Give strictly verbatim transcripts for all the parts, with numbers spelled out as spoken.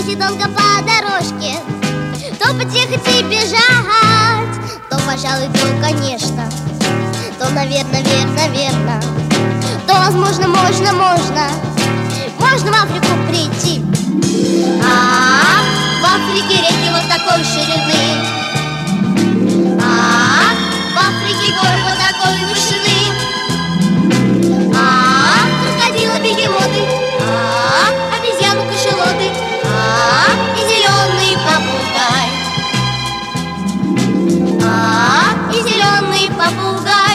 Если долго по дорожке, то потихо и бежать, то, пожалуй, то, конечно, то, наверное, верно, верно, то, возможно, можно, можно, можно в Африку прийти. А, в Африке реки вот такой ширины, а, в Африке горы вот такой вышины, а, крокодилы, бегемоты, а, обезьяны, кашалоты, а, и зеленый попугай, а, и зеленый попугай.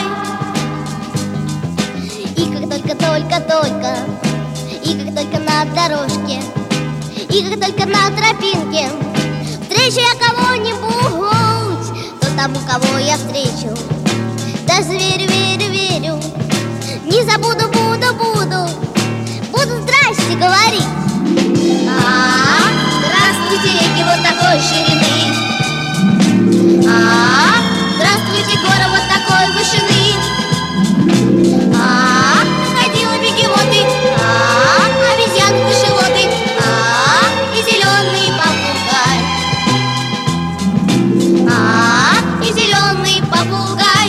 И как только-только-только, и как только на дорожке, и как только на тропинке встречу я кого-нибудь, то тому, кого я встречу, даже верю, верю, верю, не забуду, буду, буду, буду здрасте говорить. А, здравствуйте, реки вот такой ширины, а, здравствуйте, горы вот такой вышины, а, крокодилы, бегемоты, а, обезьяны, кашалоты, а, и зеленый попугай, а, и зеленый попугай.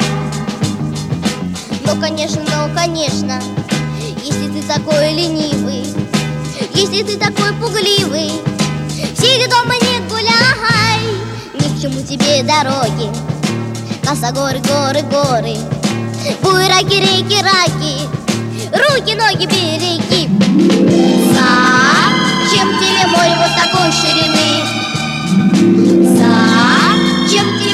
Ну, конечно, ну, конечно, если ты такой ленивый, если ты такой пугливый, сиди дома, не гуляй, ни к чему тебе дороги, косогоры, горы, горы, буераки, реки, раки, руки, ноги, береги. Зачем тебе море вот такой ширины? Зачем тебе